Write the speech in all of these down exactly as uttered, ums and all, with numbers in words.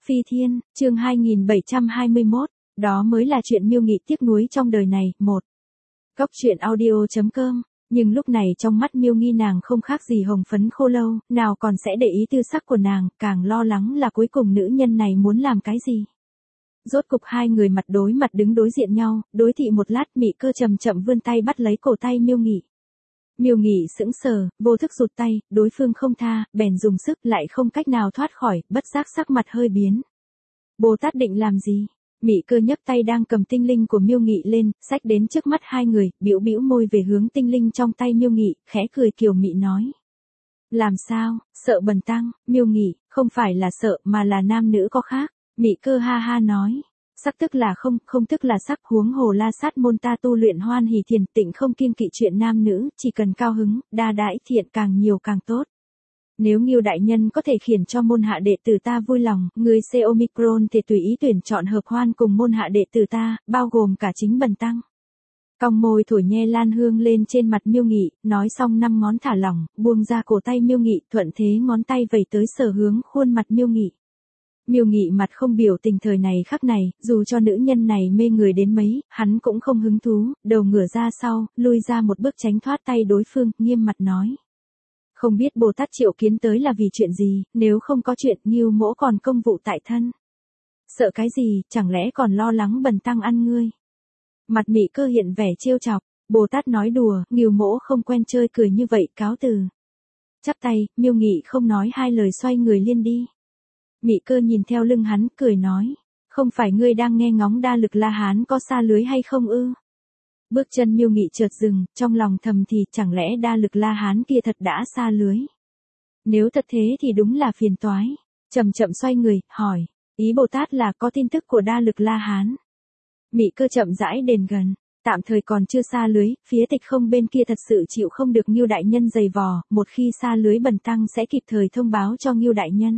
Phi Thiên, chương hai nghìn bảy trăm hai mươi mốt, đó mới là chuyện Miêu Nghị tiếc nuối trong đời này. Một. Góc truyện audio chấm com. Nhưng lúc này trong mắt Miêu Nghi nàng không khác gì hồng phấn khô lâu, nào còn sẽ để ý tư sắc của nàng, càng lo lắng là cuối cùng nữ nhân này muốn làm cái gì. Rốt cục hai người mặt đối mặt đứng đối diện nhau, đối thị một lát, Mị Cơ chậm chậm vươn tay bắt lấy cổ tay Miêu Nghị. Miêu Nghị sững sờ, vô thức rụt tay, đối phương không tha, bèn dùng sức lại không cách nào thoát khỏi, bất giác sắc mặt hơi biến. Bồ Tát định làm gì? Mị Cơ nhấc tay đang cầm tinh linh của Miêu Nghị lên, xách đến trước mắt hai người, bĩu bĩu môi về hướng tinh linh trong tay Miêu Nghị, khẽ cười kiều mị nói. Làm sao, sợ bần tăng? Miêu Nghị, không phải là sợ mà là nam nữ có khác. Mị Cơ ha ha nói. Sắc tức là không, không tức là sắc, huống hồ La Sát môn ta tu luyện hoan hỷ thiền tịnh không kiêng kỵ chuyện nam nữ, chỉ cần cao hứng, đa đãi thiện càng nhiều càng tốt. Nếu Ngưu đại nhân có thể khiến cho môn hạ đệ tử ta vui lòng, người C Omicron thì tùy ý tuyển chọn hợp hoan cùng môn hạ đệ tử ta, bao gồm cả chính bần tăng. Cong môi thổi nhe lan hương lên trên mặt Miêu Nghị, nói xong năm ngón thả lỏng, buông ra cổ tay Miêu Nghị, thuận thế ngón tay vẩy tới sờ hướng khuôn mặt Miêu Nghị. Miêu Nghị mặt không biểu tình thời này khắc này, dù cho nữ nhân này mê người đến mấy, hắn cũng không hứng thú, đầu ngửa ra sau, lui ra một bước tránh thoát tay đối phương, nghiêm mặt nói. Không biết Bồ Tát triệu kiến tới là vì chuyện gì, nếu không có chuyện Ngưu mỗ còn công vụ tại thân. Sợ cái gì, chẳng lẽ còn lo lắng bần tăng ăn ngươi. Mặt Mị Cơ hiện vẻ trêu chọc, Bồ Tát nói đùa, Ngưu mỗ không quen chơi cười như vậy, cáo từ. Chắp tay, Miêu Nghị không nói hai lời xoay người liên đi. Mị Cơ nhìn theo lưng hắn, cười nói, không phải ngươi đang nghe ngóng đa lực La Hán có xa lưới hay không ư? Bước chân Miêu Nghị chợt dừng, trong lòng thầm thì chẳng lẽ đa lực La Hán kia thật đã xa lưới? Nếu thật thế thì đúng là phiền toái. Chậm chậm xoay người, hỏi, ý Bồ Tát là có tin tức của đa lực La Hán. Mị Cơ chậm rãi đến gần, tạm thời còn chưa xa lưới, phía Tịch Không bên kia thật sự chịu không được Ngưu đại nhân giày vò, một khi xa lưới bần tăng sẽ kịp thời thông báo cho Ngưu đại nhân.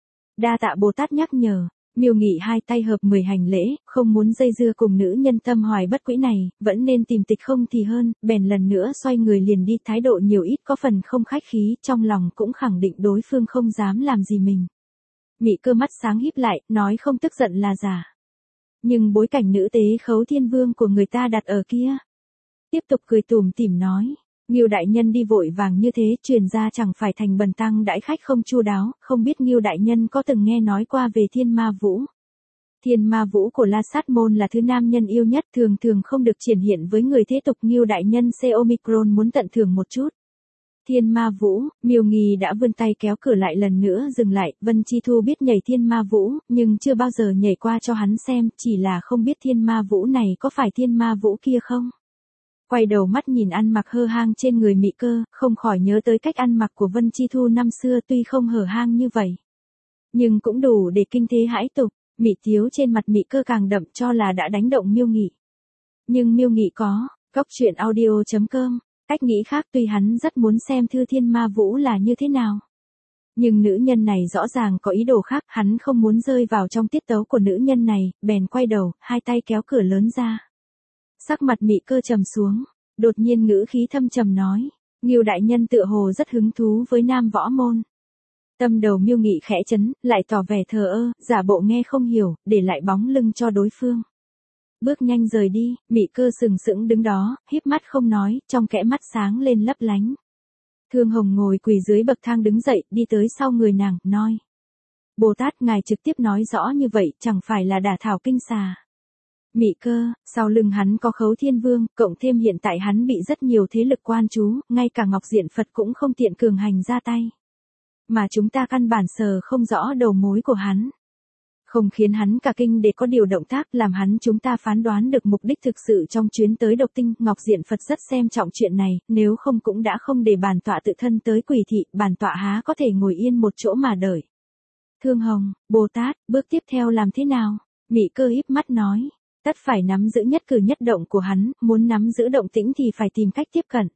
Đa tạ Bồ Tát nhắc nhở. Miêu Nghị hai tay hợp mười hành lễ, không muốn dây dưa cùng nữ nhân tâm hoài bất quỹ này, vẫn nên tìm Tịch Không thì hơn, bèn lần nữa xoay người liền đi, thái độ nhiều ít có phần không khách khí, trong lòng cũng khẳng định đối phương không dám làm gì mình. Mị Cơ mắt sáng híp lại, nói không tức giận là giả. Nhưng bối cảnh nữ tế Khấu Thiên Vương của người ta đặt ở kia. Tiếp tục cười tủm tỉm nói. Ngưu đại nhân đi vội vàng như thế, truyền ra chẳng phải thành bần tăng đãi khách không chu đáo, không biết Ngưu đại nhân có từng nghe nói qua về Thiên Ma Vũ. Thiên Ma Vũ của La Sát môn là thứ nam nhân yêu nhất, thường thường không được triển hiện với người thế tục. Ngưu đại nhân C Omicron muốn tận thưởng một chút. Thiên Ma Vũ, Miêu Nghi đã vươn tay kéo cửa lại lần nữa dừng lại, Vân Chi Thu biết nhảy Thiên Ma Vũ, nhưng chưa bao giờ nhảy qua cho hắn xem, chỉ là không biết Thiên Ma Vũ này có phải Thiên Ma Vũ kia không. Quay đầu mắt nhìn ăn mặc hơ hang trên người Mị Cơ, không khỏi nhớ tới cách ăn mặc của Vân Chi Thu năm xưa, tuy không hở hang như vậy, nhưng cũng đủ để kinh thế hãi tục. Mị tiếu trên mặt Mị Cơ càng đậm, cho là đã đánh động Miêu Nghị. Nhưng Miêu Nghị có, góc truyện audio chấm com, cách nghĩ khác, tuy hắn rất muốn xem thư Thiên Ma Vũ là như thế nào. Nhưng nữ nhân này rõ ràng có ý đồ khác, hắn không muốn rơi vào trong tiết tấu của nữ nhân này, bèn quay đầu, hai tay kéo cửa lớn ra. Sắc mặt Mị Cơ trầm xuống, đột nhiên ngữ khí thâm trầm nói, Ngưu đại nhân tựa hồ rất hứng thú với nam võ môn. Tâm đầu Miêu Nghị khẽ chấn, lại tỏ vẻ thờ ơ, giả bộ nghe không hiểu, để lại bóng lưng cho đối phương. Bước nhanh rời đi, Mị Cơ sừng sững đứng đó, híp mắt không nói, trong kẽ mắt sáng lên lấp lánh. Thương Hồng ngồi quỳ dưới bậc thang đứng dậy, đi tới sau người nàng, nói. Bồ Tát ngài trực tiếp nói rõ như vậy, chẳng phải là đả thảo kinh xà. Mị Cơ, sau lưng hắn có Khấu Thiên Vương, cộng thêm hiện tại hắn bị rất nhiều thế lực quan trú, ngay cả Ngọc Diện Phật cũng không tiện cường hành ra tay. Mà chúng ta căn bản sờ không rõ đầu mối của hắn. Không khiến hắn cả kinh để có điều động tác làm hắn chúng ta phán đoán được mục đích thực sự trong chuyến tới Độc Tinh. Ngọc Diện Phật rất xem trọng chuyện này, nếu không cũng đã không để bản tọa tự thân tới quỳ thị, bản tọa há có thể ngồi yên một chỗ mà đợi. Thương Hồng, Bồ Tát, bước tiếp theo làm thế nào? Mị Cơ híp mắt nói. Tất phải nắm giữ nhất cử nhất động của hắn, muốn nắm giữ động tĩnh thì phải tìm cách tiếp cận.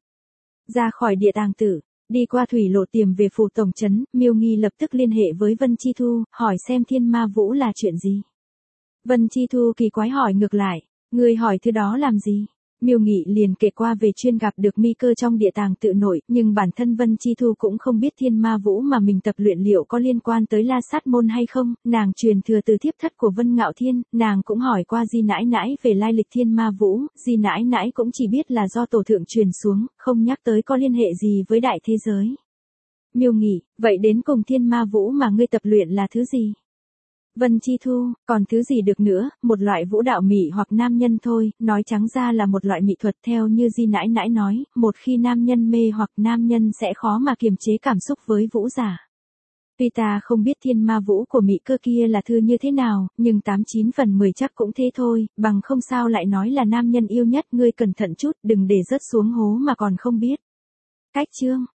Ra khỏi địa tàng tử, đi qua thủy lộ tiềm về phủ tổng trấn, Miêu Nghi lập tức liên hệ với Vân Chi Thu, hỏi xem Thiên Ma Vũ là chuyện gì. Vân Chi Thu kỳ quái hỏi ngược lại, ngươi hỏi thứ đó làm gì? Miêu Nghị liền kể qua về chuyên gặp được mi cơ trong địa tàng tự nội, nhưng bản thân Vân Chi Thu cũng không biết Thiên Ma Vũ mà mình tập luyện liệu có liên quan tới La Sát môn hay không, nàng truyền thừa từ thiếp thất của Vân Ngạo Thiên, nàng cũng hỏi qua Di nãi nãi về lai lịch Thiên Ma Vũ, Di nãi nãi cũng chỉ biết là do tổ thượng truyền xuống, không nhắc tới có liên hệ gì với đại thế giới. Miêu Nghị, vậy đến cùng Thiên Ma Vũ mà ngươi tập luyện là thứ gì? Vân Chi Thu, còn thứ gì được nữa, một loại vũ đạo mị hoặc nam nhân thôi, nói trắng ra là một loại mỹ thuật theo như Di nãi nãi nói, một khi nam nhân mê hoặc nam nhân sẽ khó mà kiềm chế cảm xúc với vũ giả. Tuy ta không biết Thiên Ma Vũ của mỹ cơ kia là thư như thế nào, nhưng tám chín phần mười chắc cũng thế thôi, bằng không sao lại nói là nam nhân yêu nhất, ngươi cẩn thận chút, đừng để rớt xuống hố mà còn không biết. Cách chương